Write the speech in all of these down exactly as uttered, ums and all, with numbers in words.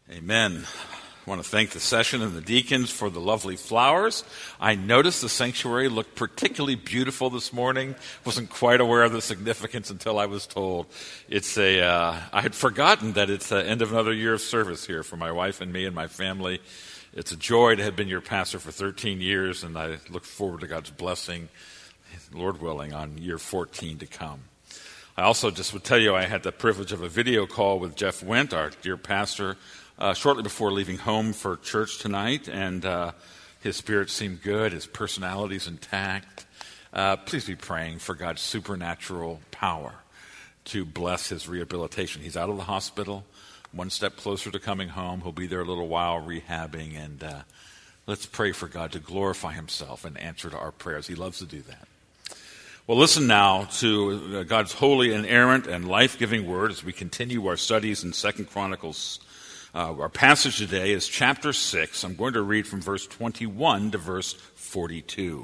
Amen. I want to thank the session and the deacons for the lovely flowers. I noticed the sanctuary looked particularly beautiful this morning. Wasn't quite aware of the significance until I was told. It's a. Uh, I had forgotten that it's the end of another year of service here for my wife and me and my family. It's a joy to have been your pastor for thirteen years, and I look forward to God's blessing, Lord willing, on year fourteen to come. I also just would tell you I had the privilege of a video call with Jeff Wendt, our dear pastor, Uh, shortly before leaving home for church tonight, and uh, his spirit seemed good, his personality's intact. Uh, please be praying for God's supernatural power to bless his rehabilitation. He's out of the hospital, one step closer to coming home. He'll be there a little while rehabbing, and uh, let's pray for God to glorify himself and answer to our prayers. He loves to do that. Well, listen now to God's holy, inerrant, and life-giving word as we continue our studies in Second Chronicles. Uh, our passage today is chapter six. I'm going to read from verse twenty-one to verse forty-two.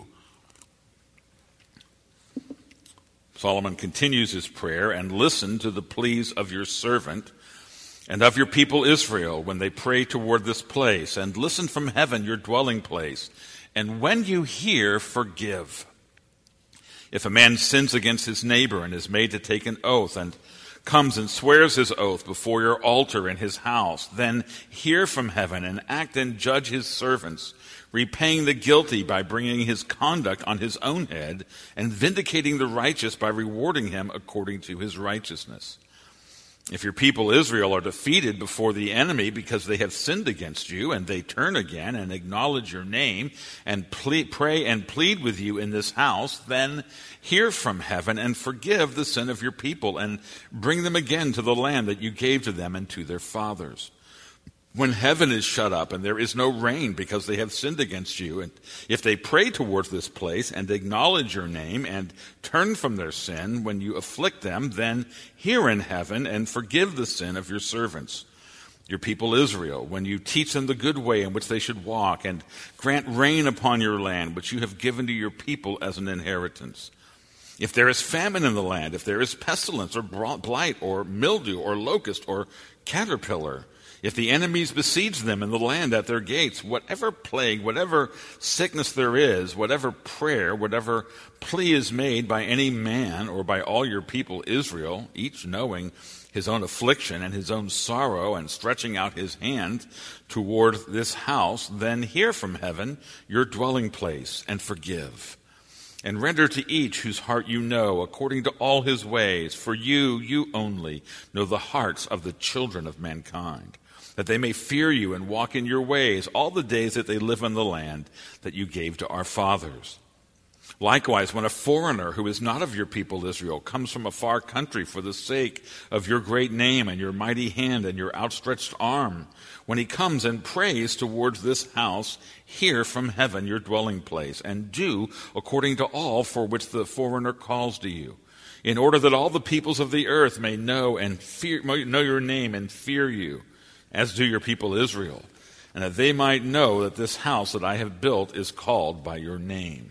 Solomon continues his prayer, "And listen to the pleas of your servant and of your people Israel when they pray toward this place. And listen from heaven, your dwelling place. And when you hear, forgive. If a man sins against his neighbor and is made to take an oath and comes and swears his oath before your altar in his house, then hear from heaven and act and judge his servants, repaying the guilty by bringing his conduct on his own head and vindicating the righteous by rewarding him according to his righteousness. If your people Israel are defeated before the enemy because they have sinned against you, and they turn again and acknowledge your name and plead, pray and plead with you in this house, then hear from heaven and forgive the sin of your people and bring them again to the land that you gave to them and to their fathers. When heaven is shut up and there is no rain because they have sinned against you, and if they pray towards this place and acknowledge your name and turn from their sin when you afflict them, then hear in heaven and forgive the sin of your servants, your people Israel, when you teach them the good way in which they should walk, and grant rain upon your land, which you have given to your people as an inheritance. If there is famine in the land, if there is pestilence or blight or mildew or locust or caterpillar, if the enemies besiege them in the land at their gates, whatever plague, whatever sickness there is, whatever prayer, whatever plea is made by any man or by all your people Israel, each knowing his own affliction and his own sorrow and stretching out his hand toward this house, then hear from heaven your dwelling place and forgive. And render to each whose heart you know, according to all his ways. For you, you only, know the hearts of the children of mankind, that they may fear you and walk in your ways all the days that they live in the land that you gave to our fathers. Likewise, when a foreigner who is not of your people Israel comes from a far country for the sake of your great name and your mighty hand and your outstretched arm, when he comes and prays towards this house, hear from heaven your dwelling place, and do according to all for which the foreigner calls to you, in order that all the peoples of the earth may know and fear, know your name and fear you, as do your people Israel, and that they might know that this house that I have built is called by your name.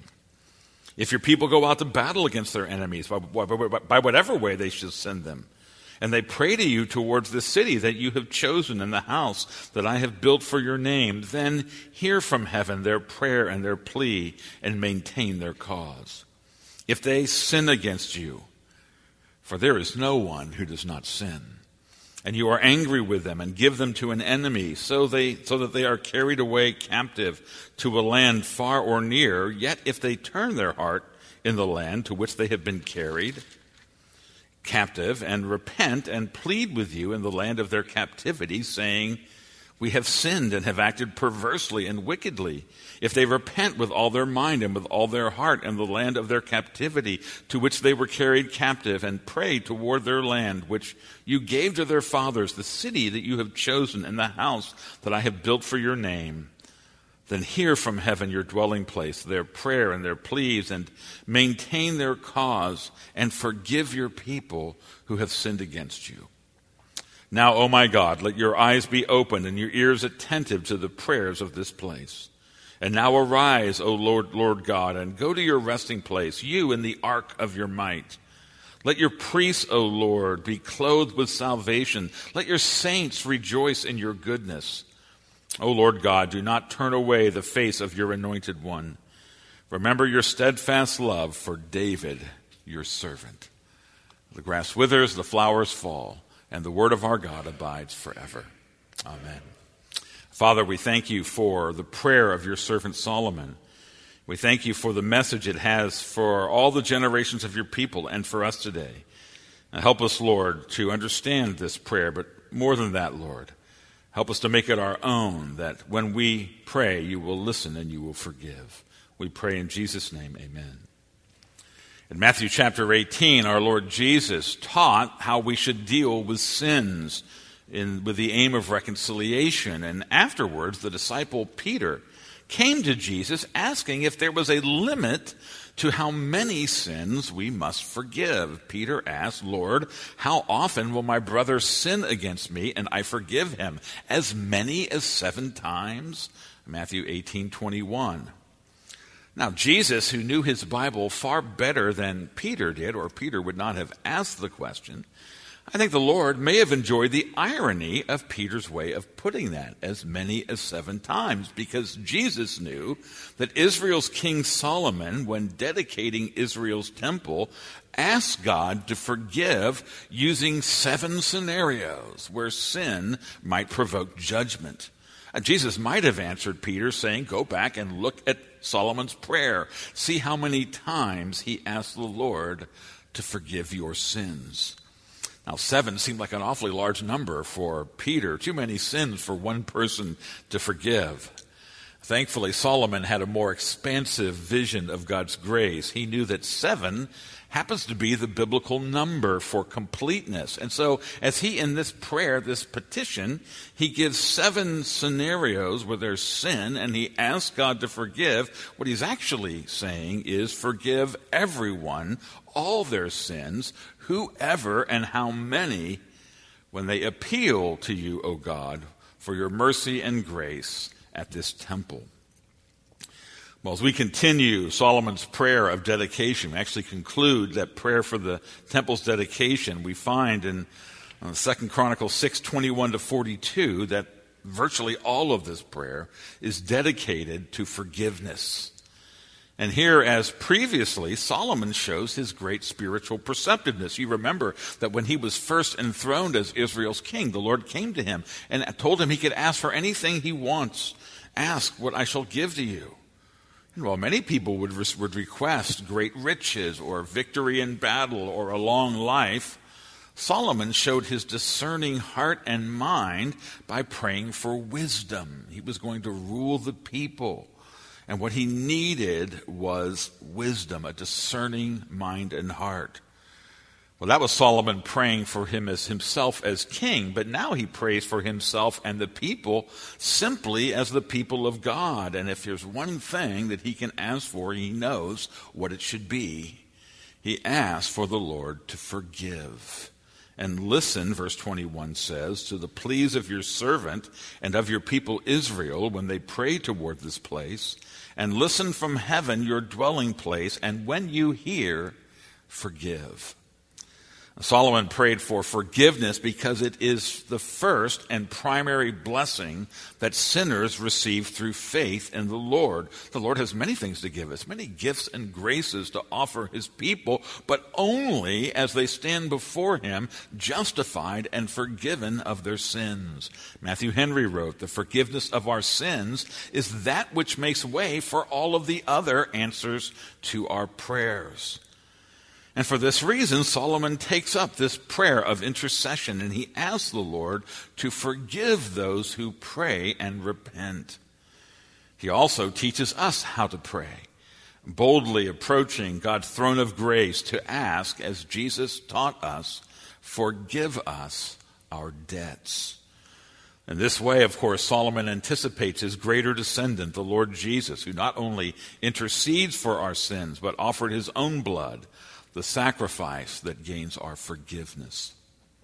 If your people go out to battle against their enemies, by, by, by whatever way they shall send them, and they pray to you towards the city that you have chosen and the house that I have built for your name, then hear from heaven their prayer and their plea and maintain their cause. If they sin against you, for there is no one who does not sin, and you are angry with them and give them to an enemy so they so that they are carried away captive to a land far or near, yet if they turn their heart in the land to which they have been carried captive and repent and plead with you in the land of their captivity, saying, we have sinned and have acted perversely and wickedly. If they repent with all their mind and with all their heart in the land of their captivity to which they were carried captive, and pray toward their land which you gave to their fathers, the city that you have chosen and the house that I have built for your name, then hear from heaven your dwelling place, their prayer and their pleas, and maintain their cause, and forgive your people who have sinned against you. Now, O my God, let your eyes be opened and your ears attentive to the prayers of this place. And now arise, O Lord, Lord God, and go to your resting place, you in the ark of your might. Let your priests, O Lord, be clothed with salvation. Let your saints rejoice in your goodness. O Lord God, do not turn away the face of your anointed one. Remember your steadfast love for David, your servant. The grass withers, the flowers fall, and the word of our God abides forever. Amen. Father, we thank you for the prayer of your servant Solomon. We thank you for the message it has for all the generations of your people and for us today. Now help us, Lord, to understand this prayer, but more than that, Lord, help us to make it our own, that when we pray, you will listen and you will forgive. We pray in Jesus' name, amen. In Matthew chapter eighteen, our Lord Jesus taught how we should deal with sins in, with the aim of reconciliation. And afterwards, the disciple Peter came to Jesus asking if there was a limit to how many sins we must forgive. Peter asked, Lord, how often will my brother sin against me and I forgive him? As many as seven times? Matthew eighteen twenty-one. Now, Jesus, who knew his Bible far better than Peter did, or Peter would not have asked the question, I think the Lord may have enjoyed the irony of Peter's way of putting that, as many as seven times, because Jesus knew that Israel's King Solomon, when dedicating Israel's temple, asked God to forgive using seven scenarios where sin might provoke judgment. Uh, Jesus might have answered Peter saying, go back and look at Solomon's prayer. See how many times he asked the Lord to forgive your sins. Now, seven seemed like an awfully large number for Peter. Too many sins for one person to forgive. Thankfully, Solomon had a more expansive vision of God's grace. He knew that seven happens to be the biblical number for completeness. And so, as he, in this prayer, this petition, he gives seven scenarios where there's sin, and he asks God to forgive. What he's actually saying is forgive everyone, all their sins, whoever and how many, when they appeal to you, O God, for your mercy and grace at this temple. Well, as we continue Solomon's prayer of dedication, we actually conclude that prayer for the temple's dedication. We find in uh, Second Chronicles six twenty-one to forty-two that virtually all of this prayer is dedicated to forgiveness. And here, as previously, Solomon shows his great spiritual perceptiveness. You remember that when he was first enthroned as Israel's king, the Lord came to him and told him he could ask for anything he wants. Ask what I shall give to you. And while many people would, would request great riches or victory in battle or a long life, Solomon showed his discerning heart and mind by praying for wisdom. He was going to rule the people. And what he needed was wisdom, a discerning mind and heart. Well, that was Solomon praying for him as himself as king, but now he prays for himself and the people simply as the people of God. And if there's one thing that he can ask for, he knows what it should be. He asks for the Lord to forgive. And listen, verse twenty-one says, to the pleas of your servant and of your people Israel when they pray toward this place, and listen from heaven, your dwelling place, and when you hear, forgive. Solomon prayed for forgiveness because it is the first and primary blessing that sinners receive through faith in the Lord. The Lord has many things to give us, many gifts and graces to offer his people, but only as they stand before him justified and forgiven of their sins. Matthew Henry wrote, the forgiveness of our sins is that which makes way for all of the other answers to our prayers. And for this reason, Solomon takes up this prayer of intercession, and he asks the Lord to forgive those who pray and repent. He also teaches us how to pray, boldly approaching God's throne of grace to ask, as Jesus taught us, forgive us our debts. In this way, of course, Solomon anticipates his greater descendant, the Lord Jesus, who not only intercedes for our sins, but offered his own blood, the sacrifice that gains our forgiveness.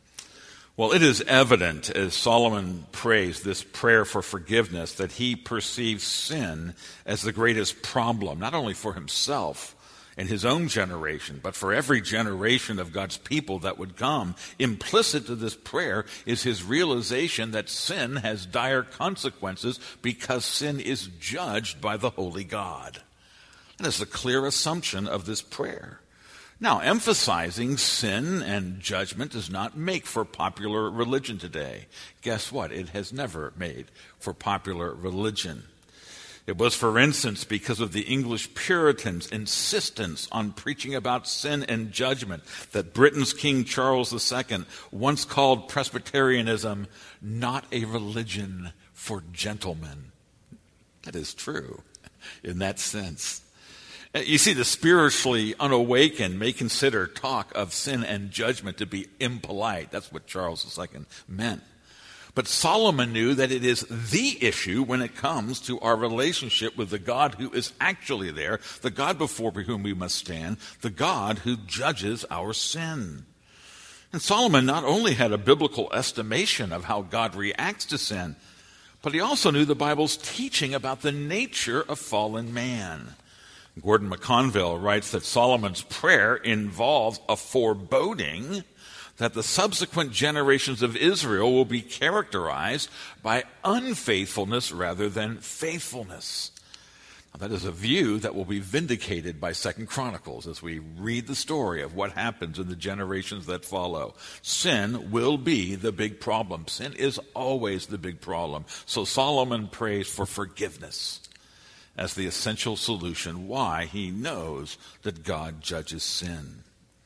Well, it is evident as Solomon prays this prayer for forgiveness that he perceives sin as the greatest problem, not only for himself in his own generation, but for every generation of God's people that would come. Implicit to this prayer is his realization that sin has dire consequences because sin is judged by the holy God. That is the clear assumption of this prayer. Now, emphasizing sin and judgment does not make for popular religion today. Guess what? It has never made for popular religion. It was, for instance, because of the English Puritans' insistence on preaching about sin and judgment that Britain's King Charles the Second once called Presbyterianism not a religion for gentlemen. That is true in that sense. You see, the spiritually unawakened may consider talk of sin and judgment to be impolite. That's what Charles the Second meant. But Solomon knew that it is the issue when it comes to our relationship with the God who is actually there, the God before whom we must stand, the God who judges our sin. And Solomon not only had a biblical estimation of how God reacts to sin, but he also knew the Bible's teaching about the nature of fallen man. Gordon McConville writes that Solomon's prayer involves a foreboding that the subsequent generations of Israel will be characterized by unfaithfulness rather than faithfulness. Now, that is a view that will be vindicated by Second Chronicles as we read the story of what happens in the generations that follow. Sin will be the big problem. Sin is always the big problem. So Solomon prays for forgiveness as the essential solution, why he knows that God judges sin.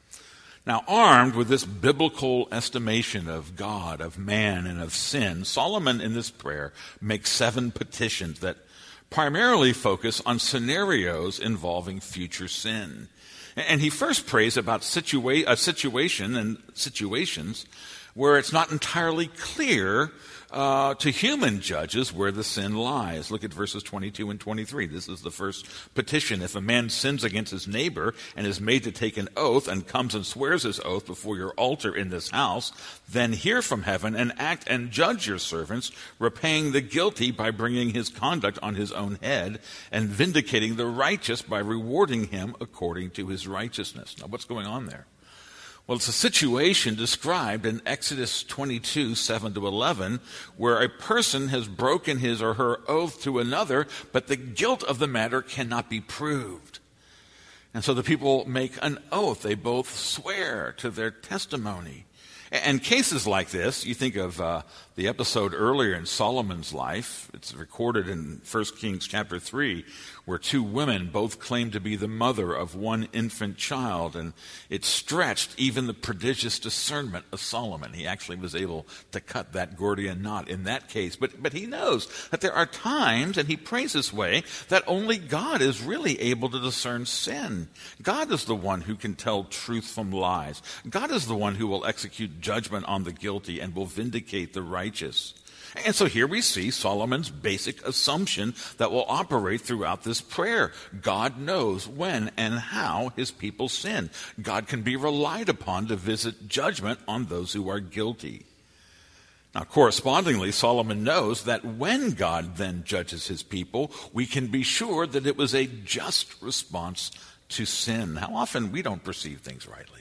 Now, armed with this biblical estimation of God, of man, and of sin, Solomon in this prayer makes seven petitions that primarily focus on scenarios involving future sin. And he first prays about situa- a situation and situations where it's not entirely clear Uh, to human judges where the sin lies. Look at verses twenty-two and twenty-three. This is the first petition. If a man sins against his neighbor and is made to take an oath and comes and swears his oath before your altar in this house, then hear from heaven and act and judge your servants, repaying the guilty by bringing his conduct on his own head and vindicating the righteous by rewarding him according to his righteousness. Now, what's going on there? Well, it's a situation described in Exodus twenty-two, seven to eleven, where a person has broken his or her oath to another, but the guilt of the matter cannot be proved. And so the people make an oath. They both swear to their testimony. And cases like this, you think of uh, the episode earlier in Solomon's life. It's recorded in First Kings chapter three, where two women both claimed to be the mother of one infant child, and it stretched even the prodigious discernment of Solomon. He actually was able to cut that Gordian knot in that case. But, but he knows that there are times, and he prays this way, that only God is really able to discern sin. God is the one who can tell truth from lies. God is the one who will execute judgment on the guilty and will vindicate the righteous. And so here we see Solomon's basic assumption that will operate throughout this prayer. God knows when and how his people sin. God can be relied upon to visit judgment on those who are guilty. Now, correspondingly, Solomon knows that when God then judges his people, we can be sure that it was a just response to sin. How often we don't perceive things rightly.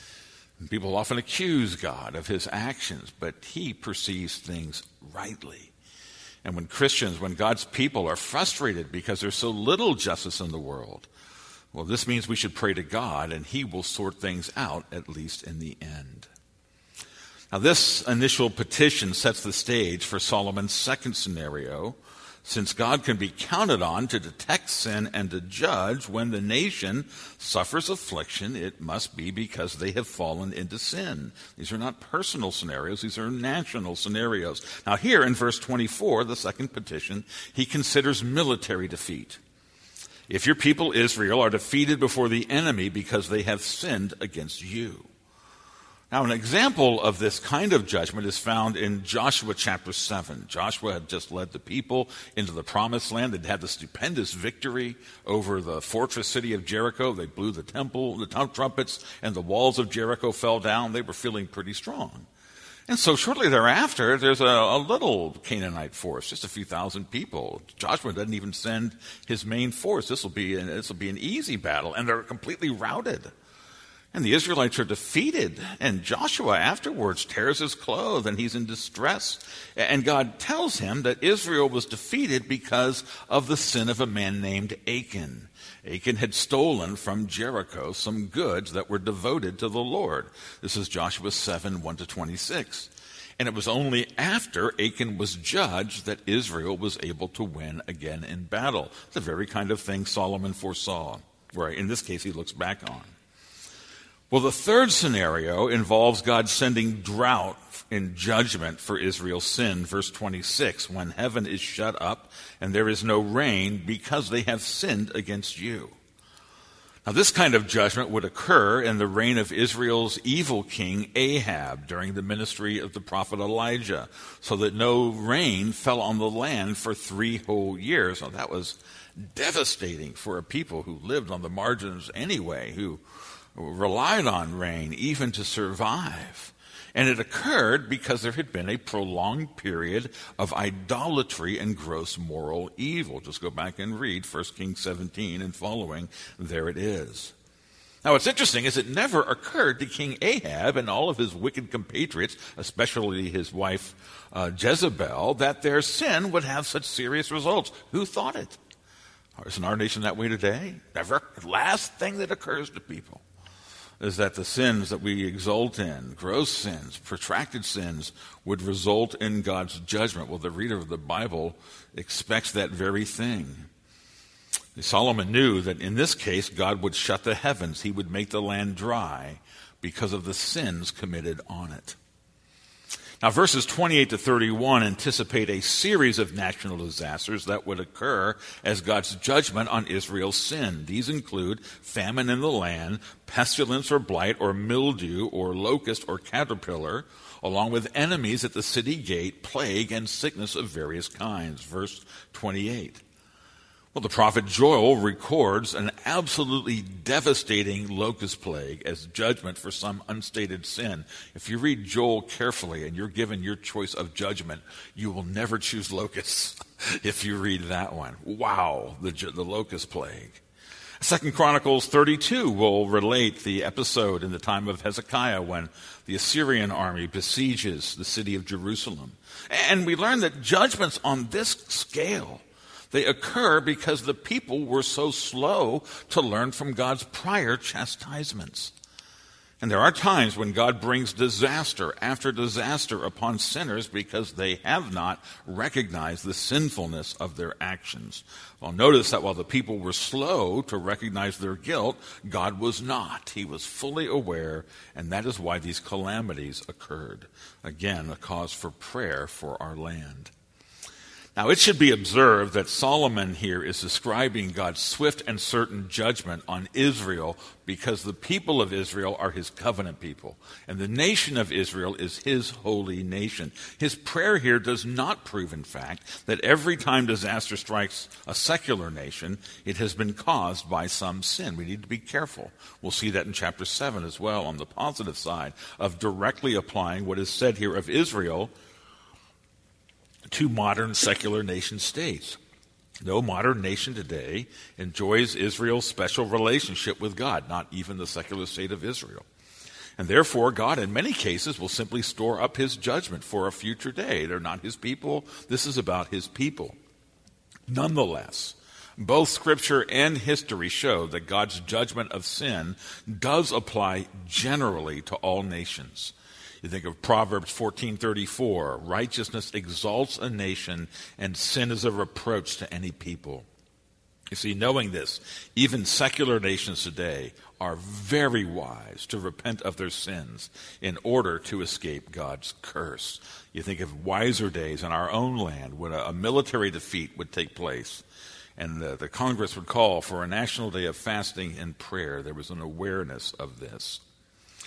People often accuse God of his actions, but he perceives things rightly. And when Christians, when God's people are frustrated because there's so little justice in the world, well, this means we should pray to God, and he will sort things out, at least in the end. Now, this initial petition sets the stage for Solomon's second scenario. Since God can be counted on to detect sin and to judge when the nation suffers affliction, it must be because they have fallen into sin. These are not personal scenarios, these are national scenarios. Now here in verse twenty-four, the second petition, he considers military defeat. If your people Israel are defeated before the enemy because they have sinned against you. Now, an example of this kind of judgment is found in Joshua chapter seven. Joshua had just led the people into the promised land. They'd had the stupendous victory over the fortress city of Jericho. They blew the temple, the trumpets, and the walls of Jericho fell down. They were feeling pretty strong. And so shortly thereafter, there's a, a little Canaanite force, just a few thousand people. Joshua doesn't even send his main force. This will be this will be an easy battle, and they're completely routed. And the Israelites are defeated, and Joshua afterwards tears his clothes, and he's in distress. And God tells him that Israel was defeated because of the sin of a man named Achan. Achan had stolen from Jericho some goods that were devoted to the Lord. This is Joshua seven, one to twenty-six. And it was only after Achan was judged that Israel was able to win again in battle. It's the very kind of thing Solomon foresaw, where in this case he looks back on. Well, the third scenario involves God sending drought in judgment for Israel's sin, verse twenty-six, when heaven is shut up and there is no rain because they have sinned against you. Now, this kind of judgment would occur in the reign of Israel's evil king Ahab during the ministry of the prophet Elijah, so that no rain fell on the land for three whole years. Now, that was devastating for a people who lived on the margins anyway, who relied on rain even to survive. And it occurred because there had been a prolonged period of idolatry and gross moral evil. Just go back and read First Kings seventeen and following. There it is. Now, what's interesting is it never occurred to King Ahab and all of his wicked compatriots, especially his wife uh, Jezebel, that their sin would have such serious results. Who thought it? Isn't our nation that way today? Never. The last thing that occurs to people is that the sins that we exult in, gross sins, protracted sins, would result in God's judgment. Well, the reader of the Bible expects that very thing. Solomon knew that in this case, God would shut the heavens. He would make the land dry because of the sins committed on it. Now, verses twenty-eight to thirty-one anticipate a series of national disasters that would occur as God's judgment on Israel's sin. These include famine in the land, pestilence or blight or mildew or locust or caterpillar, along with enemies at the city gate, plague and sickness of various kinds. Verse twenty-eight. Well, the prophet Joel records an absolutely devastating locust plague as judgment for some unstated sin. If you read Joel carefully and you're given your choice of judgment, you will never choose locusts if you read that one. Wow, the, the locust plague. Second Chronicles thirty-two will relate the episode in the time of Hezekiah when the Assyrian army besieges the city of Jerusalem. And we learn that judgments on this scale, they occur because the people were so slow to learn from God's prior chastisements. And there are times when God brings disaster after disaster upon sinners because they have not recognized the sinfulness of their actions. Well, notice that while the people were slow to recognize their guilt, God was not. He was fully aware, and that is why these calamities occurred. Again, a cause for prayer for our land. Now, it should be observed that Solomon here is describing God's swift and certain judgment on Israel because the people of Israel are his covenant people, and the nation of Israel is his holy nation. His prayer here does not prove, in fact, that every time disaster strikes a secular nation, it has been caused by some sin. We need to be careful. We'll see that in chapter seven as well, on the positive side of directly applying what is said here of Israel to modern secular nation states. No modern nation today enjoys Israel's special relationship with God, not even the secular state of Israel. And therefore, God, in many cases, will simply store up his judgment for a future day. They're not his people. This is about his people. Nonetheless, both Scripture and history show that God's judgment of sin does apply generally to all nations. You think of Proverbs fourteen thirty-four, righteousness exalts a nation and sin is a reproach to any people. You see, knowing this, even secular nations today are very wise to repent of their sins in order to escape God's curse. You think of wiser days in our own land when a, a military defeat would take place and the, the Congress would call for a national day of fasting and prayer. There was an awareness of this.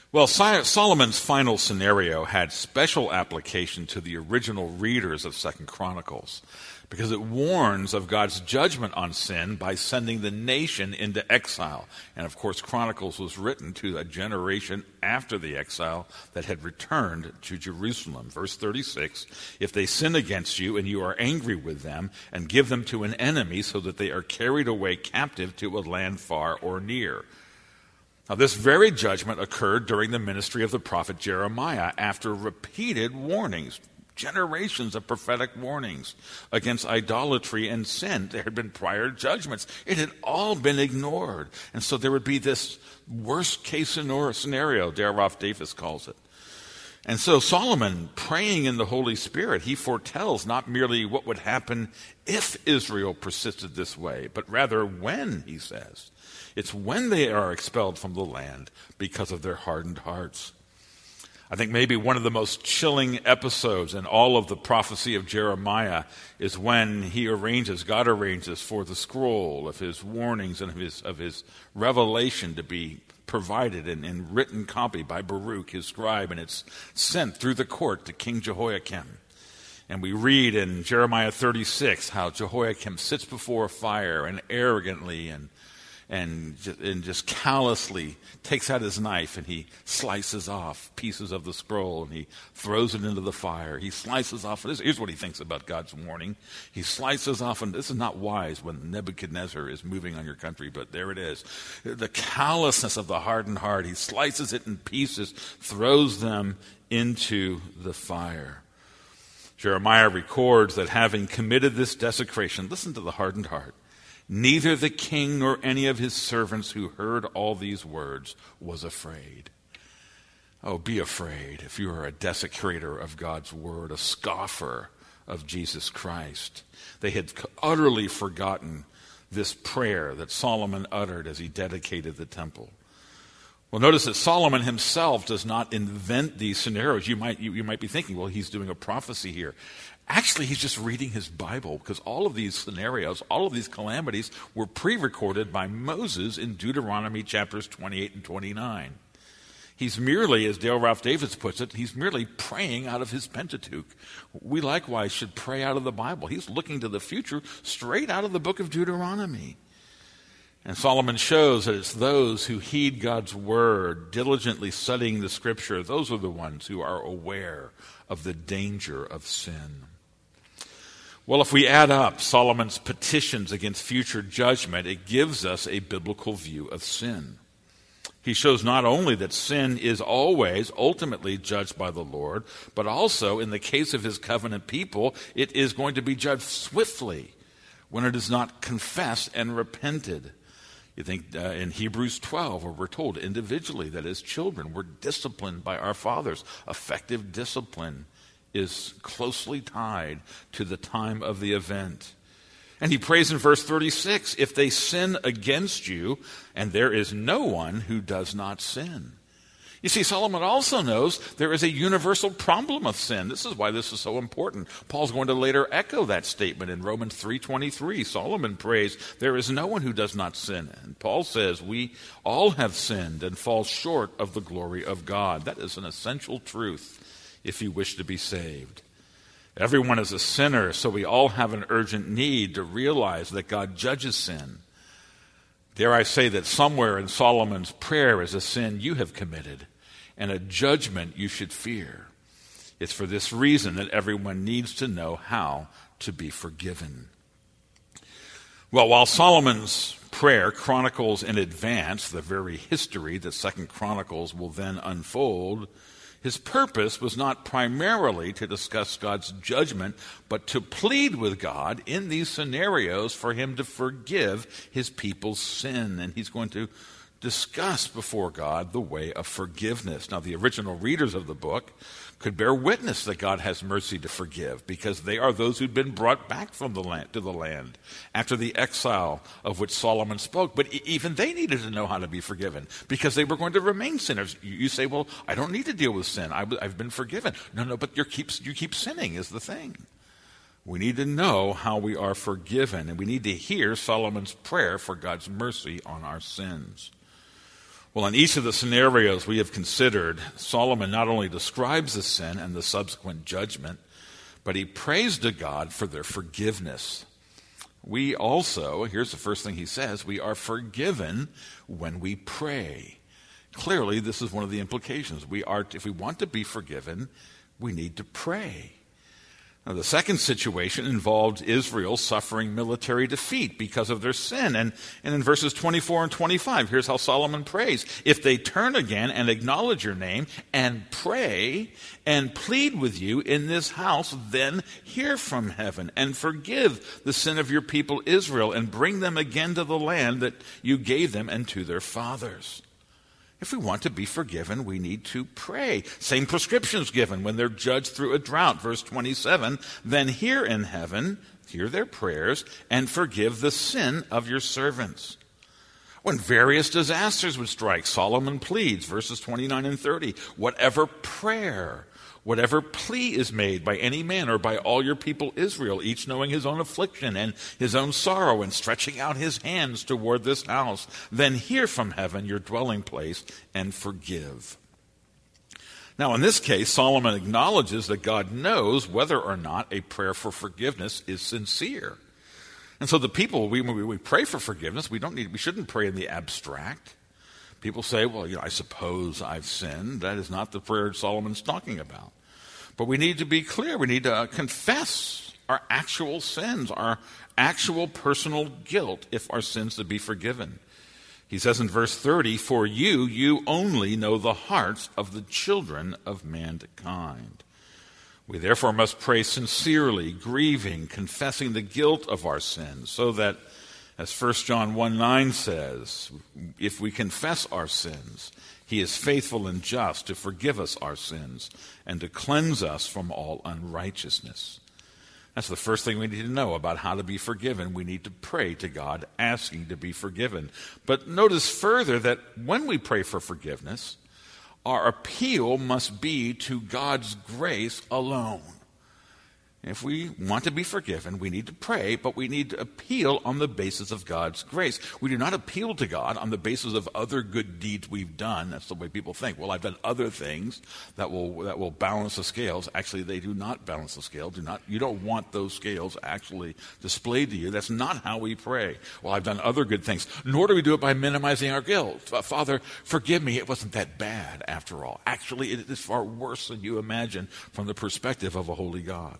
Well, Solomon's final scenario had special application to the original readers of Second Chronicles because it warns of God's judgment on sin by sending the nation into exile. And of course, Chronicles was written to a generation after the exile that had returned to Jerusalem. Verse thirty-six, if they sin against you and you are angry with them and give them to an enemy so that they are carried away captive to a land far or near. Now, this very judgment occurred during the ministry of the prophet Jeremiah after repeated warnings, generations of prophetic warnings against idolatry and sin. There had been prior judgments. It had all been ignored. And so there would be this worst-case scenario, Darav Davis calls it. And so Solomon, praying in the Holy Spirit, he foretells not merely what would happen if Israel persisted this way, but rather when, he says. It's when they are expelled from the land because of their hardened hearts. I think maybe one of the most chilling episodes in all of the prophecy of Jeremiah is when he arranges, God arranges for the scroll of his warnings and of his, of his revelation to be provided in, in written copy by Baruch, his scribe, and it's sent through the court to King Jehoiakim. And we read in Jeremiah thirty-six how Jehoiakim sits before a fire and arrogantly and And just, and just callously takes out his knife and he slices off pieces of the scroll and he throws it into the fire. He slices off, here's what he thinks about God's warning. He slices off, and this is not wise when Nebuchadnezzar is moving on your country, but there it is. The callousness of the hardened heart, he slices it in pieces, throws them into the fire. Jeremiah records that having committed this desecration, listen to the hardened heart, neither the king nor any of his servants who heard all these words was afraid. Oh, be afraid if you are a desecrator of God's word, a scoffer of Jesus Christ. They had utterly forgotten this prayer that Solomon uttered as he dedicated the temple. Well, notice that Solomon himself does not invent these scenarios. You might, you, you might be thinking, well, he's doing a prophecy here. Actually, he's just reading his Bible because all of these scenarios, all of these calamities were pre-recorded by Moses in Deuteronomy chapters twenty-eight and twenty-nine. He's merely, as Dale Ralph Davis puts it, he's merely praying out of his Pentateuch. We likewise should pray out of the Bible. He's looking to the future straight out of the book of Deuteronomy. And Solomon shows that it's those who heed God's word, diligently studying the scripture, those are the ones who are aware of the danger of sin. Well, if we add up Solomon's petitions against future judgment, it gives us a biblical view of sin. He shows not only that sin is always ultimately judged by the Lord, but also in the case of his covenant people, it is going to be judged swiftly when it is not confessed and repented. You think uh, in Hebrews twelve, where we're told individually that as children we're disciplined by our fathers. Effective discipline is closely tied to the time of the event. And he prays in verse thirty-six, if they sin against you, and there is no one who does not sin. You see, Solomon also knows there is a universal problem of sin. This is why this is so important. Paul's going to later echo that statement in Romans three twenty-three. Solomon prays, there is no one who does not sin. And Paul says, we all have sinned and fall short of the glory of God. That is an essential truth if you wish to be saved. Everyone is a sinner, so we all have an urgent need to realize that God judges sin. Dare I say that somewhere in Solomon's prayer is a sin you have committed and a judgment you should fear. It's for this reason that everyone needs to know how to be forgiven. Well, while Solomon's prayer chronicles in advance the very history that Second Chronicles will then unfold, his purpose was not primarily to discuss God's judgment, but to plead with God in these scenarios for him to forgive his people's sin. And he's going to discuss before God the way of forgiveness. Now, the original readers of the book could bear witness that God has mercy to forgive because they are those who'd been brought back from the land to the land after the exile of which Solomon spoke. But even they needed to know how to be forgiven because they were going to remain sinners. You say, well, I don't need to deal with sin. I've been forgiven. No, no, but you keep, you keep sinning is the thing. We need to know how we are forgiven, and we need to hear Solomon's prayer for God's mercy on our sins. Well, in each of the scenarios we have considered, Solomon not only describes the sin and the subsequent judgment, but he prays to God for their forgiveness. We also, here's the first thing he says, we are forgiven when we pray. Clearly, this is one of the implications. We are, if we want to be forgiven, we need to pray. Now, the second situation involved Israel suffering military defeat because of their sin. And, and in verses twenty-four and twenty-five, here's how Solomon prays. If they turn again and acknowledge your name and pray and plead with you in this house, then hear from heaven and forgive the sin of your people Israel and bring them again to the land that you gave them and to their fathers. If we want to be forgiven, we need to pray. Same prescriptions given when they're judged through a drought. Verse twenty-seven, then hear in heaven, hear their prayers, and forgive the sin of your servants. When various disasters would strike, Solomon pleads, verses twenty-nine and thirty, whatever prayer, whatever plea is made by any man or by all your people Israel, each knowing his own affliction and his own sorrow and stretching out his hands toward this house, then hear from heaven your dwelling place and forgive. Now, in this case, Solomon acknowledges that God knows whether or not a prayer for forgiveness is sincere. And so the people, we, when we pray for forgiveness, we don't need, we shouldn't pray in the abstract. People say, well, you know, I suppose I've sinned. That is not the prayer Solomon's talking about. But we need to be clear. We need to uh, confess our actual sins, our actual personal guilt, if our sins to be forgiven. He says in verse thirty, for you, you only know the hearts of the children of mankind. We therefore must pray sincerely, grieving, confessing the guilt of our sins, so that, as First John one nine says, if we confess our sins, he is faithful and just to forgive us our sins and to cleanse us from all unrighteousness. That's the first thing we need to know about how to be forgiven. We need to pray to God, asking to be forgiven. But notice further that when we pray for forgiveness, our appeal must be to God's grace alone. If we want to be forgiven, we need to pray, but we need to appeal on the basis of God's grace. We do not appeal to God on the basis of other good deeds we've done. That's the way people think. Well, I've done other things that will that will balance the scales. Actually, they do not balance the scale. Do not you don't want those scales actually displayed to you. That's not how we pray. Well, I've done other good things. Nor do we do it by minimizing our guilt. Father, forgive me. It wasn't that bad after all. Actually, it is far worse than you imagine from the perspective of a holy God.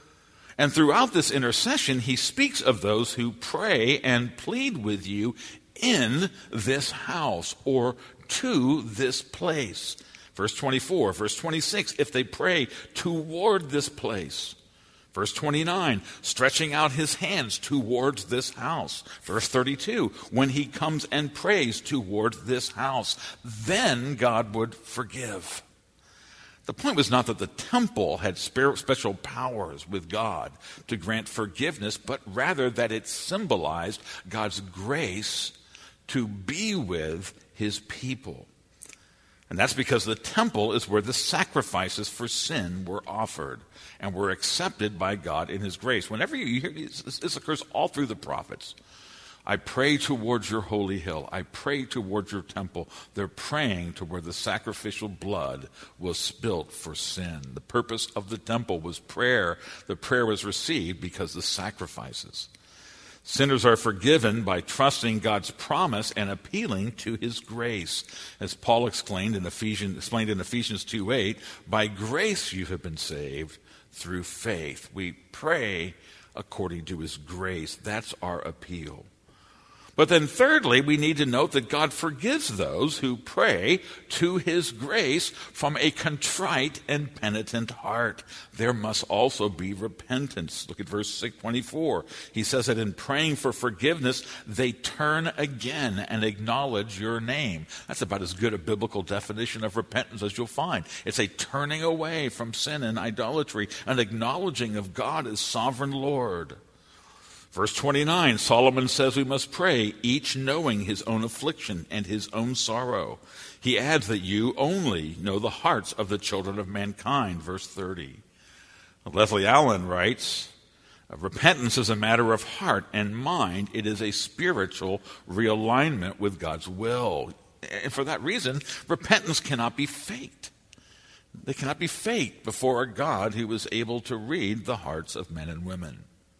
And throughout this intercession, he speaks of those who pray and plead with you in this house or to this place. Verse twenty-four, verse twenty-six, if they pray toward this place. Verse twenty-nine, stretching out his hands towards this house. Verse thirty-two, when he comes and prays toward this house, then God would forgive. The point was not that the temple had special powers with God to grant forgiveness, but rather that it symbolized God's grace to be with his people. And that's because the temple is where the sacrifices for sin were offered and were accepted by God in his grace. Whenever you hear this, this occurs all through the prophets. I pray towards your holy hill. I pray towards your temple. They're praying to where the sacrificial blood was spilt for sin. The purpose of the temple was prayer. The prayer was received because the sacrifices. Sinners are forgiven by trusting God's promise and appealing to his grace. As Paul explained in Ephesians, explained in Ephesians two eight, by grace you have been saved through faith. We pray according to his grace. That's our appeal. But then thirdly, we need to note that God forgives those who pray to his grace from a contrite and penitent heart. There must also be repentance. Look at verse twenty-four. He says that in praying for forgiveness, they turn again and acknowledge your name. That's about as good a biblical definition of repentance as you'll find. It's a turning away from sin and idolatry, an acknowledging of God as sovereign Lord. Verse twenty-nine, Solomon says we must pray, each knowing his own affliction and his own sorrow. He adds that you only know the hearts of the children of mankind. Verse thirty. Leslie Allen writes, repentance is a matter of heart and mind. It is a spiritual realignment with God's will. And for that reason, repentance cannot be faked. They cannot be faked before a God who is able to read the hearts of men and women.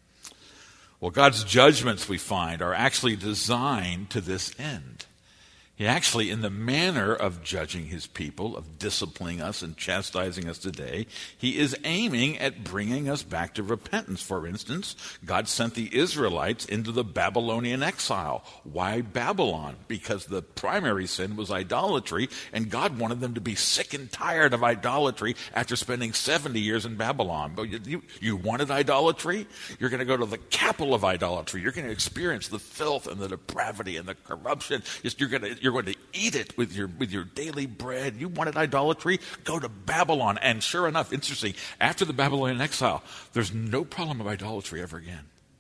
Well, God's judgments, we find, are actually designed to this end. He actually, in the manner of judging his people, of disciplining us and chastising us today, he is aiming at bringing us back to repentance. For instance, God sent the Israelites into the Babylonian exile. Why Babylon? Because the primary sin was idolatry, and God wanted them to be sick and tired of idolatry after spending seventy years in Babylon. But you, you, you wanted idolatry? You're going to go to the capital of idolatry. You're going to experience the filth and the depravity and the corruption. You're going to You're going to eat it with your with your daily bread. You wanted idolatry? Go to Babylon. And sure enough, interesting, after the Babylonian exile, there's no problem of idolatry ever again.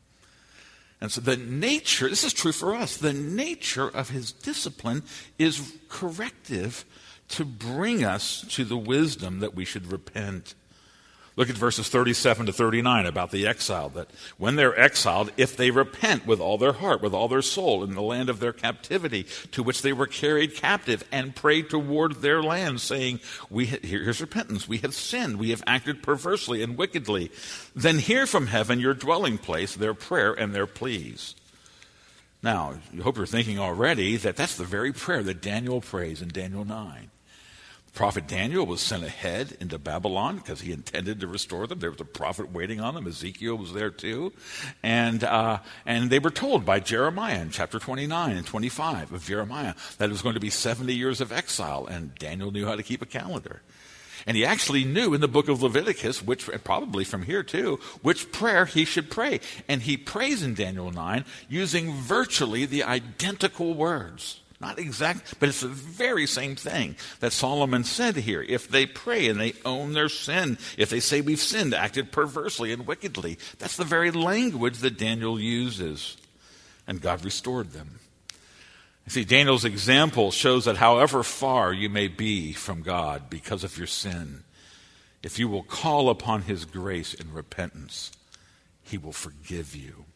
And so the nature, this is true for us, the nature of his discipline is corrective to bring us to the wisdom that we should repent. Look at verses thirty-seven to thirty-nine about the exile, that when they're exiled, if they repent with all their heart, with all their soul, in the land of their captivity, to which they were carried captive, and pray toward their land, saying, "We ha- here's repentance, we have sinned, we have acted perversely and wickedly, then hear from heaven your dwelling place, their prayer and their pleas." Now, I hope you're thinking already that that's the very prayer that Daniel prays in Daniel nine. Prophet Daniel was sent ahead into Babylon because he intended to restore them. There was a prophet waiting on them. Ezekiel was there too. And uh, and they were told by Jeremiah in chapter twenty-nine and twenty-five of Jeremiah that it was going to be seventy years of exile, and Daniel knew how to keep a calendar. And he actually knew in the book of Leviticus, which and probably from here too, which prayer he should pray. And he prays in Daniel nine using virtually the identical words. Not exact, but it's the very same thing that Solomon said here. If they pray and they own their sin, if they say we've sinned, acted perversely and wickedly, that's the very language that Daniel uses. And God restored them. You see, Daniel's example shows that however far you may be from God because of your sin, if you will call upon his grace in repentance, he will forgive you.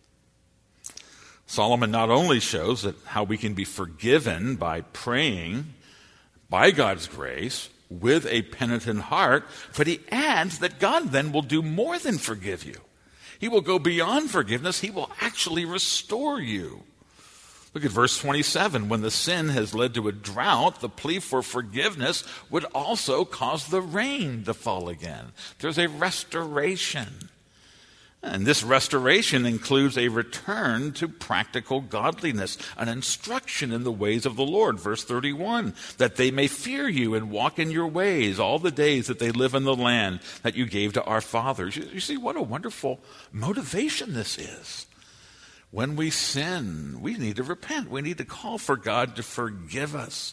Solomon not only shows that how we can be forgiven by praying by God's grace with a penitent heart, but he adds that God then will do more than forgive you. He will go beyond forgiveness. He will actually restore you. Look at verse twenty-seven. When the sin has led to a drought, the plea for forgiveness would also cause the rain to fall again. There's a restoration. And this restoration includes a return to practical godliness, an instruction in the ways of the Lord. Verse thirty-one, that they may fear you and walk in your ways all the days that they live in the land that you gave to our fathers. You, you see what a wonderful motivation this is. When we sin, we need to repent. We need to call for God to forgive us.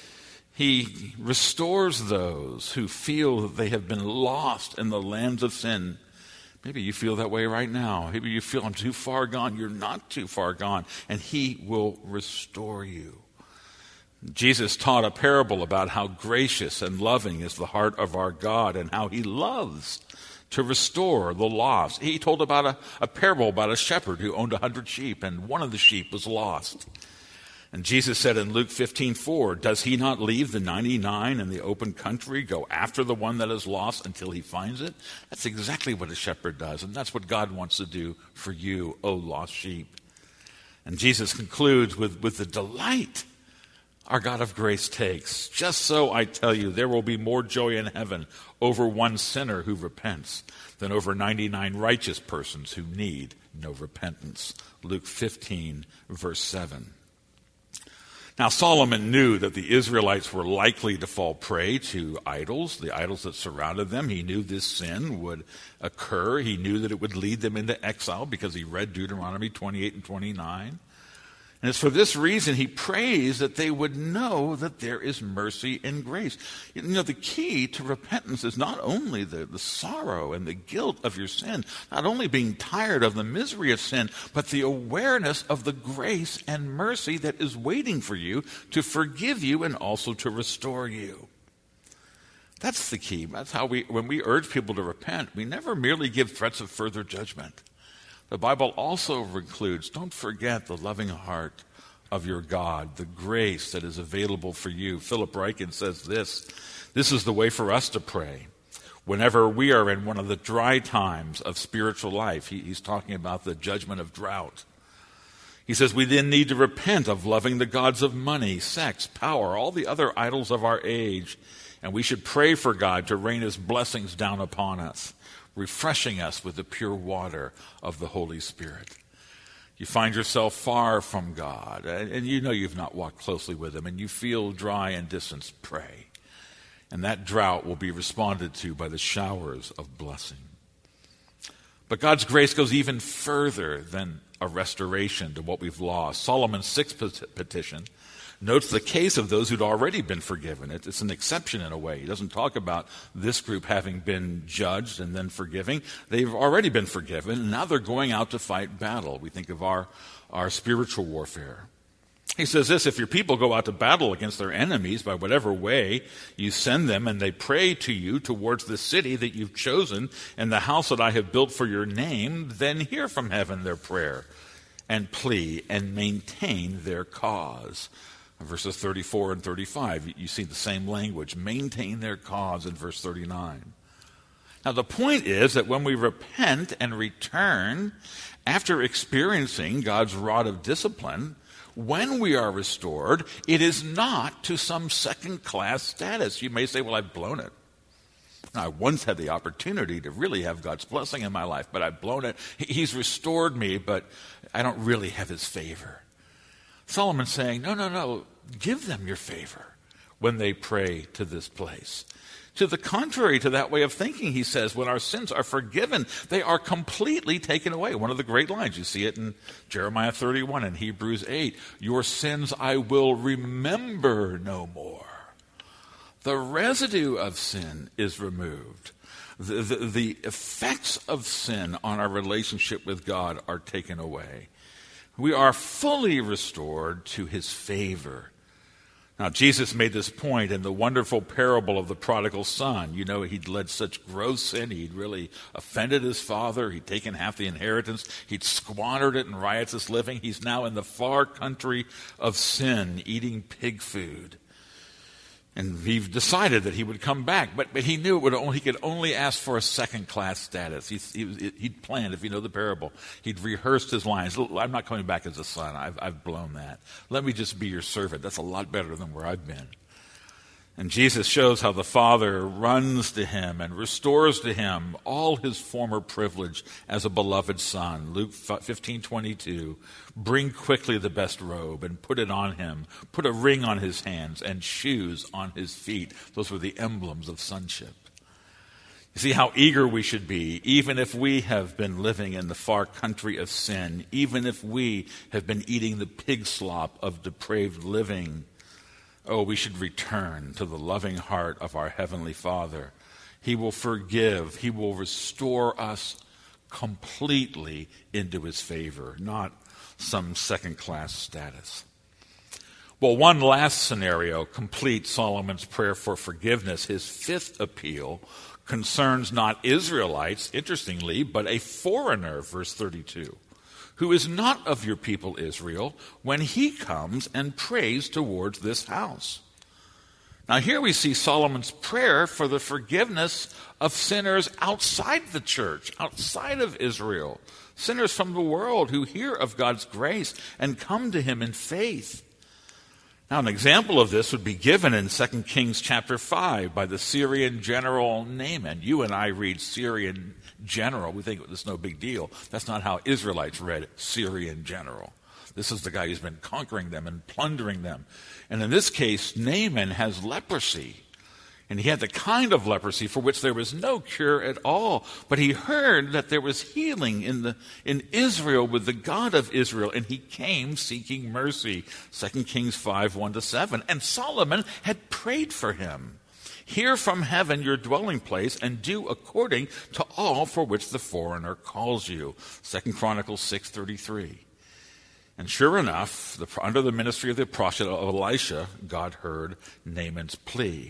He restores those who feel that they have been lost in the lands of sin. Maybe you feel that way right now. Maybe you feel I'm too far gone. You're not too far gone. And he will restore you. Jesus taught a parable about how gracious and loving is the heart of our God and how he loves to restore the lost. He told about a, a parable about a shepherd who owned a hundred sheep, and one of the sheep was lost. And Jesus said in Luke fifteen four, does he not leave the ninety-nine in the open country, go after the one that is lost until he finds it? That's exactly what a shepherd does, and that's what God wants to do for you, O lost sheep. And Jesus concludes with, with the delight our God of grace takes. Just so I tell you, there will be more joy in heaven over one sinner who repents than over ninety-nine righteous persons who need no repentance. Luke fifteen, verse seven. Now, Solomon knew that the Israelites were likely to fall prey to idols, the idols that surrounded them. He knew this sin would occur. He knew that it would lead them into exile because he read Deuteronomy twenty-eight and twenty-nine. And it's for this reason he prays that they would know that there is mercy and grace. You know, the key to repentance is not only the, the sorrow and the guilt of your sin, not only being tired of the misery of sin, but the awareness of the grace and mercy that is waiting for you to forgive you and also to restore you. That's the key. That's how we, when we urge people to repent, we never merely give threats of further judgment. The Bible also includes, don't forget the loving heart of your God, the grace that is available for you. Philip Ryken says this, this is the way for us to pray. Whenever we are in one of the dry times of spiritual life, he, he's talking about the judgment of drought. He says we then need to repent of loving the gods of money, sex, power, all the other idols of our age, and we should pray for God to rain his blessings down upon us, refreshing us with the pure water of the Holy Spirit. You find yourself far from God, and you know you've not walked closely with him, and you feel dry and distant, pray. And that drought will be responded to by the showers of blessing. But God's grace goes even further than a restoration to what we've lost. Solomon's sixth petition notes the case of those who'd already been forgiven. It's an exception in a way. He doesn't talk about this group having been judged and then forgiving. They've already been forgiven, and now they're going out to fight battle. We think of our, our spiritual warfare. He says this, if your people go out to battle against their enemies by whatever way you send them, and they pray to you towards the city that you've chosen and the house that I have built for your name, then hear from heaven their prayer and plea and maintain their cause. Verses thirty-four and thirty-five, you see the same language, maintain their cause in verse thirty-nine. Now the point is that when we repent and return after experiencing God's rod of discipline, when we are restored, it is not to some second-class status. You may say, well, I've blown it. I once had the opportunity to really have God's blessing in my life, but I've blown it. He's restored me, but I don't really have his favor. Solomon's saying, no, no, no, give them your favor when they pray to this place. To the contrary to that way of thinking, he says, when our sins are forgiven, they are completely taken away. One of the great lines, you see it in Jeremiah thirty-one and Hebrews eight. Your sins I will remember no more. The residue of sin is removed. The, the, the effects of sin on our relationship with God are taken away. We are fully restored to his favor. Now, Jesus made this point in the wonderful parable of the prodigal son. You know, he'd led such gross sin. He'd really offended his father. He'd taken half the inheritance. He'd squandered it in riotous living. He's now in the far country of sin, eating pig food. And he decided that he would come back, but, but he knew it would only, he could only ask for a second-class status. He, he, he'd planned, if you know the parable, he'd rehearsed his lines. I'm not coming back as a son. I've, I've blown that. Let me just be your servant. That's a lot better than where I've been. And Jesus shows how the Father runs to him and restores to him all his former privilege as a beloved son. Luke fifteen twenty-two, bring quickly the best robe and put it on him. Put a ring on his hands and shoes on his feet. Those were the emblems of sonship. You see how eager we should be, even if we have been living in the far country of sin, even if we have been eating the pig slop of depraved living. Oh, we should return to the loving heart of our Heavenly Father. He will forgive. He will restore us completely into his favor, not some second-class status. Well, one last scenario completes Solomon's prayer for forgiveness. His fifth appeal concerns not Israelites, interestingly, but a foreigner, verse thirty-two. Who is not of your people Israel, when he comes and prays towards this house. Now here we see Solomon's prayer for the forgiveness of sinners outside the church, outside of Israel, sinners from the world who hear of God's grace and come to him in faith. Now an example of this would be given in Second Kings chapter five by the Syrian general Naaman. You and I read Syrian general. We think it's no big deal. That's not how Israelites read Syrian general. This is the guy who's been conquering them and plundering them. And in this case, Naaman has leprosy. And he had the kind of leprosy for which there was no cure at all. But he heard that there was healing in the in Israel with the God of Israel, and he came seeking mercy. Second Kings five, one to seven. And Solomon had prayed for him. Hear from heaven your dwelling place, and do according to all for which the foreigner calls you. Second Chronicles six, thirty-three. And sure enough, the, under the ministry of the prophet Elisha, God heard Naaman's plea.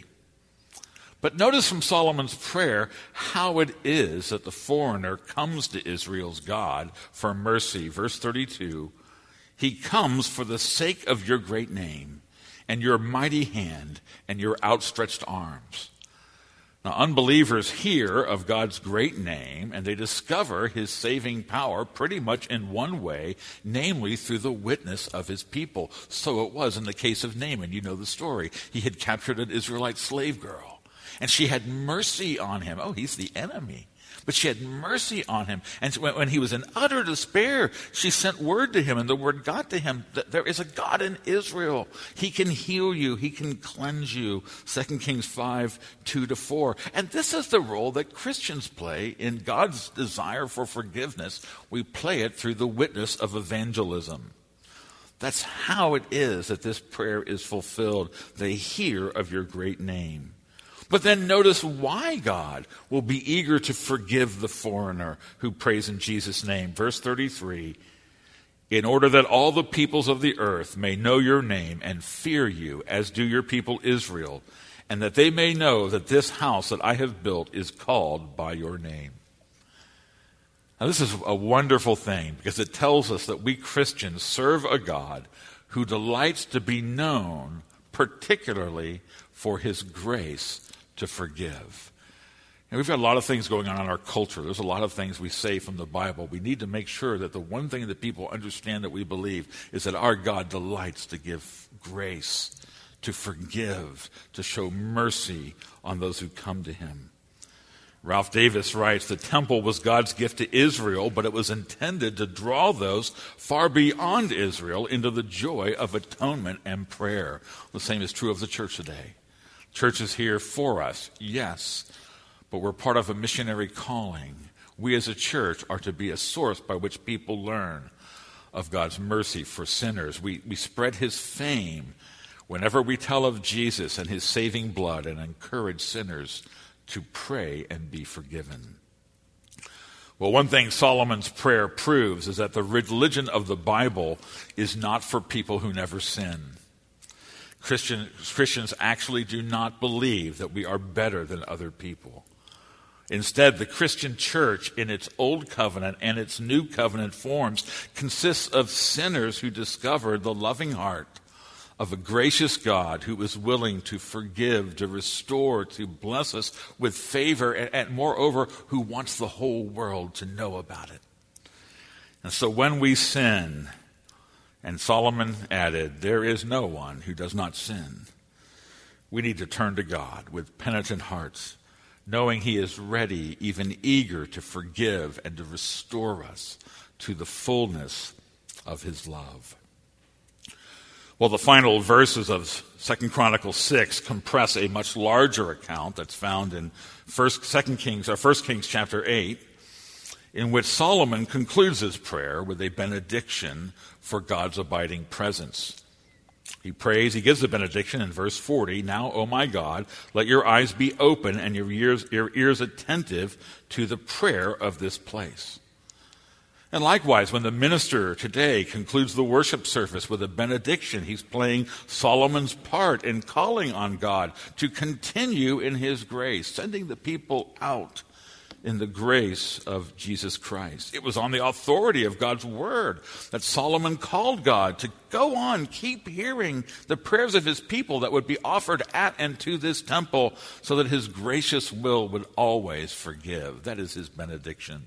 But notice from Solomon's prayer how it is that the foreigner comes to Israel's God for mercy. Verse thirty-two, He comes for the sake of your great name and your mighty hand and your outstretched arms. Now, unbelievers hear of God's great name, and they discover his saving power pretty much in one way, namely through the witness of his people. So it was in the case of Naaman. You know the story. He had captured an Israelite slave girl, and she had mercy on him. Oh, he's the enemy. But she had mercy on him. And when he was in utter despair, she sent word to him, and the word got to him that there is a God in Israel. He can heal you. He can cleanse you. Second Kings five, two to four. And this is the role that Christians play in God's desire for forgiveness. We play it through the witness of evangelism. That's how it is that this prayer is fulfilled. They hear of your great name. But then notice why God will be eager to forgive the foreigner who prays in Jesus' name. Verse thirty-three, in order that all the peoples of the earth may know your name and fear you, as do your people Israel, and that they may know that this house that I have built is called by your name. Now, this is a wonderful thing because it tells us that we Christians serve a God who delights to be known, particularly for his grace to forgive. And we've got a lot of things going on in our culture. There's a lot of things we say from the Bible. We need to make sure that the one thing that people understand that we believe is that our God delights to give grace, to forgive, to show mercy on those who come to him. Ralph Davis writes, the temple was God's gift to Israel, but it was intended to draw those far beyond Israel into the joy of atonement and prayer. The same is true of the church today. Church is here for us, yes, but we're part of a missionary calling. We as a church are to be a source by which people learn of God's mercy for sinners. We, we spread his fame whenever we tell of Jesus and his saving blood and encourage sinners to pray and be forgiven. Well, one thing Solomon's prayer proves is that the religion of the Bible is not for people who never sin. Christian, Christians actually do not believe that we are better than other people. Instead, the Christian church in its Old Covenant and its New Covenant forms consists of sinners who discover the loving heart of a gracious God who is willing to forgive, to restore, to bless us with favor, and, and moreover, who wants the whole world to know about it. And so when we sin, and Solomon added, there is no one who does not sin, we need to turn to God with penitent hearts, knowing he is ready, even eager to forgive and to restore us to the fullness of his love. Well, the final verses of Second Chronicles six compress a much larger account that's found in First, Second Kings, or First Kings chapter eight, in which Solomon concludes his prayer with a benediction for God's abiding presence. He prays, he gives the benediction in verse forty, now, O my God, let your eyes be open and your ears, your ears attentive to the prayer of this place. And likewise, when the minister today concludes the worship service with a benediction, he's playing Solomon's part in calling on God to continue in his grace, sending the people out in the grace of Jesus Christ. It was on the authority of God's word that Solomon called God to go on, keep hearing the prayers of his people that would be offered at and to this temple so that his gracious will would always forgive. That is his benediction.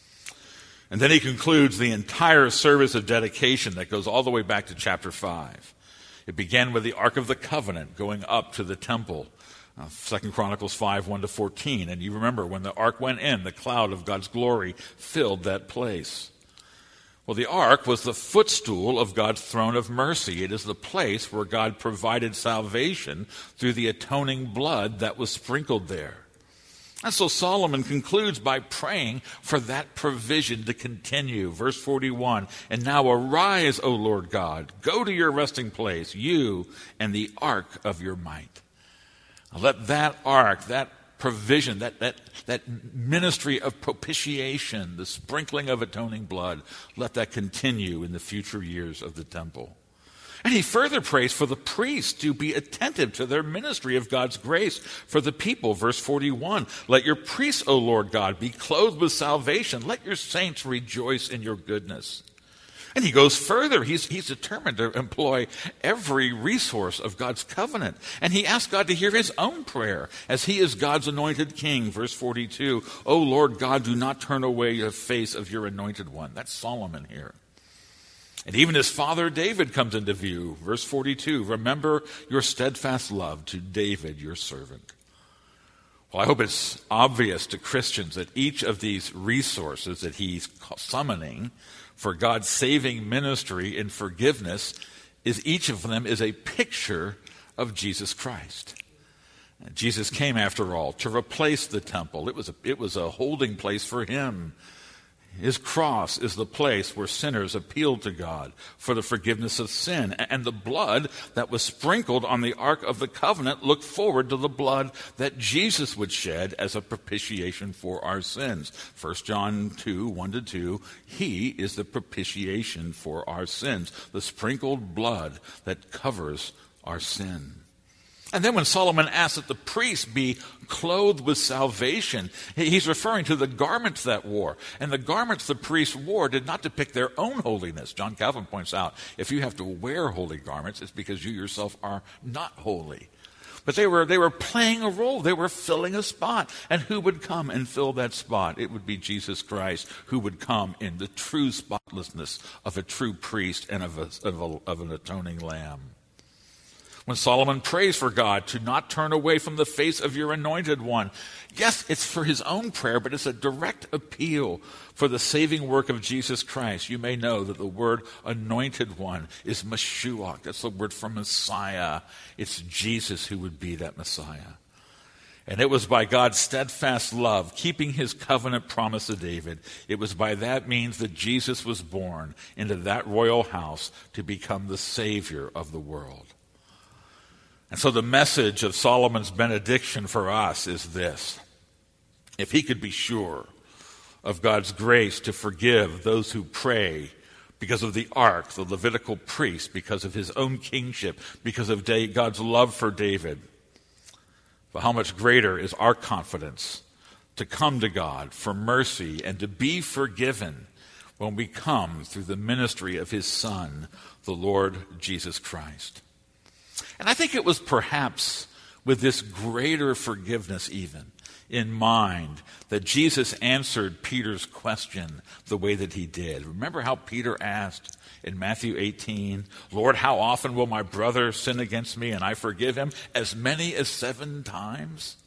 And then he concludes the entire service of dedication that goes all the way back to chapter five. It began with the Ark of the Covenant going up to the temple. Uh, Second Chronicles five, one to fourteen. And you remember when the ark went in, the cloud of God's glory filled that place. Well, the ark was the footstool of God's throne of mercy. It is the place where God provided salvation through the atoning blood that was sprinkled there. And so Solomon concludes by praying for that provision to continue. Verse forty-one, and now arise, O Lord God, go to your resting place, you and the ark of your might. Let that ark, that provision, that, that, that ministry of propitiation, the sprinkling of atoning blood, let that continue in the future years of the temple. And he further prays for the priests to be attentive to their ministry of God's grace for the people. Verse forty-one, let your priests, O Lord God, be clothed with salvation. Let your saints rejoice in your goodness. And he goes further. He's, he's determined to employ every resource of God's covenant. And he asks God to hear his own prayer as he is God's anointed king. Verse forty-two, "O Lord God, do not turn away the face of your anointed one." That's Solomon here. And even his father David comes into view. Verse forty-two, "Remember your steadfast love to David, your servant." Well, I hope it's obvious to Christians that each of these resources that he's summoning for God's saving ministry and forgiveness is each of them is a picture of Jesus Christ. Jesus came, after all, to replace the temple. It was a, it was a holding place for him. His cross is the place where sinners appealed to God for the forgiveness of sin. And the blood that was sprinkled on the Ark of the Covenant looked forward to the blood that Jesus would shed as a propitiation for our sins. First John two, one to two, he is the propitiation for our sins, the sprinkled blood that covers our sin. And then when Solomon asks that the priests be clothed with salvation, he's referring to the garments that wore. And the garments the priests wore did not depict their own holiness. John Calvin points out, if you have to wear holy garments, it's because you yourself are not holy. But they were, they were playing a role. They were filling a spot. And who would come and fill that spot? It would be Jesus Christ, who would come in the true spotlessness of a true priest and of, a, of, a, of an atoning lamb. When Solomon prays for God to not turn away from the face of your anointed one, yes, it's for his own prayer, but it's a direct appeal for the saving work of Jesus Christ. You may know that the word anointed one is Mashiach. That's the word for Messiah. It's Jesus who would be that Messiah. And it was by God's steadfast love, keeping his covenant promise to David, it was by that means that Jesus was born into that royal house to become the Savior of the world. And so the message of Solomon's benediction for us is this: if he could be sure of God's grace to forgive those who pray because of the ark, the Levitical priest, because of his own kingship, because of God's love for David, but how much greater is our confidence to come to God for mercy and to be forgiven when we come through the ministry of his Son, the Lord Jesus Christ. And I think it was perhaps with this greater forgiveness even in mind that Jesus answered Peter's question the way that he did. Remember how Peter asked in Matthew eighteen, "Lord, how often will my brother sin against me and I forgive him? As many as seven times?"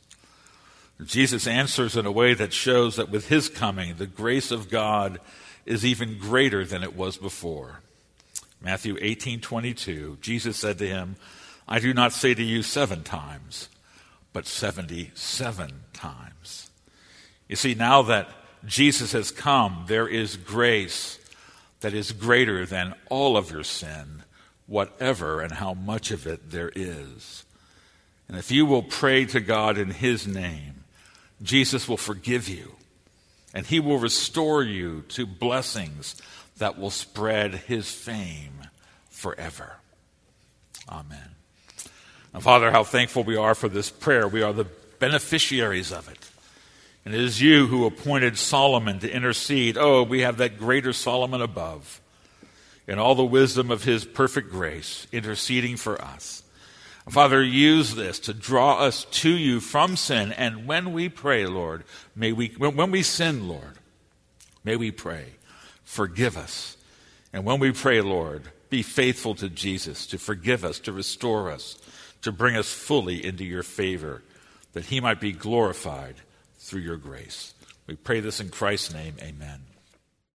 Jesus answers in a way that shows that with his coming, the grace of God is even greater than it was before. Matthew eighteen twenty-two, Jesus said to him, "I do not say to you seven times, but seventy-seven times." You see, now that Jesus has come, there is grace that is greater than all of your sin, whatever and how much of it there is. And if you will pray to God in his name, Jesus will forgive you, and he will restore you to blessings that will spread his fame forever. Amen. And Father, how thankful we are for this prayer. We are the beneficiaries of it. And it is you who appointed Solomon to intercede. Oh, we have that greater Solomon above, in all the wisdom of his perfect grace, interceding for us. Father, use this to draw us to you from sin. And when we pray, Lord, may we, when we sin, Lord, may we pray, forgive us. And when we pray, Lord, be faithful to Jesus, to forgive us, to restore us, to bring us fully into your favor, that he might be glorified through your grace. We pray this in Christ's name, amen.